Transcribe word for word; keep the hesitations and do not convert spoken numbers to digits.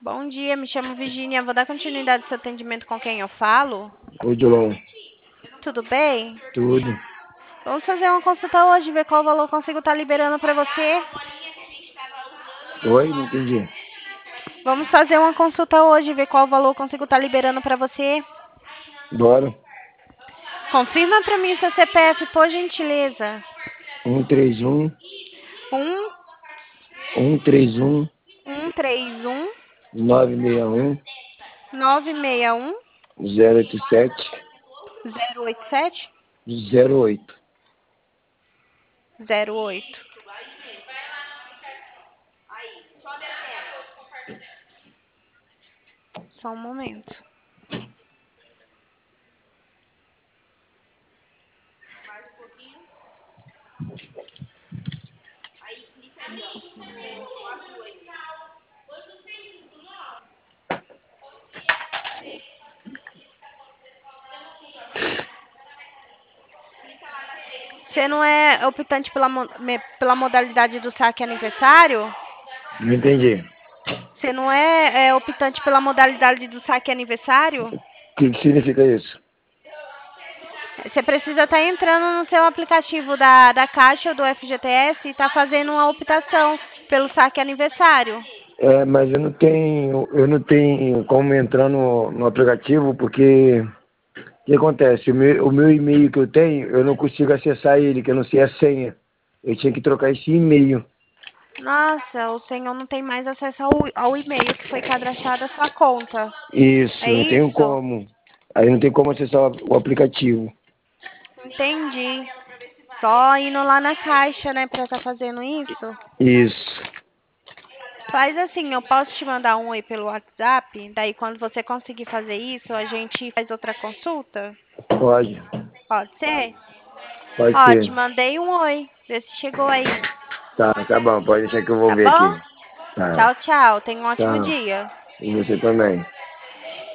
Bom dia, me chamo Virginia. Vou dar continuidade ao seu atendimento com quem eu falo. Oi, Dilon. Tudo bem? Tudo. Vamos fazer uma consulta hoje, ver qual valor eu consigo estar liberando para você. Oi, não entendi. Vamos fazer uma consulta hoje, ver qual valor eu consigo estar liberando para você. Bora. Confirma para mim seu C P F, por gentileza. Um três um, Um, um três um, um, três, um, nove seis um, nove, seis, um, zero oito sete, zero, oito, sete, zero oito. zero, oito. Só um momento. Você não é optante pela, mo- me- pela modalidade do saque aniversário? Não entendi. Você não é, é optante pela modalidade do saque aniversário? O que, que significa isso? Você precisa estar entrando no seu aplicativo da, da Caixa ou do F G T S e estar fazendo uma optação pelo saque aniversário. É, mas eu não tenho, eu não tenho como entrar no, no aplicativo porque o que acontece? O meu, o meu e-mail que eu tenho, eu não consigo acessar ele, que eu não sei a senha. Eu tinha que trocar esse e-mail. Nossa, o senhor não tem mais acesso ao, ao e-mail que foi cadastrado a sua conta. Isso, É não tenho isso? como. Aí não tem como acessar o o aplicativo. Entendi. Só indo lá na Caixa, né, pra estar fazendo isso? Isso. Faz assim, eu posso te mandar um oi pelo WhatsApp, daí quando você conseguir fazer isso, a gente faz outra consulta? Pode. Pode ser? Pode Ó, ser. te mandei um oi, vê se chegou aí, Tá, tá bom. Pode deixar que eu vou tá ver aqui. bom? Tá. Tchau, tchau, tenha um ótimo Tchau. dia. E você também.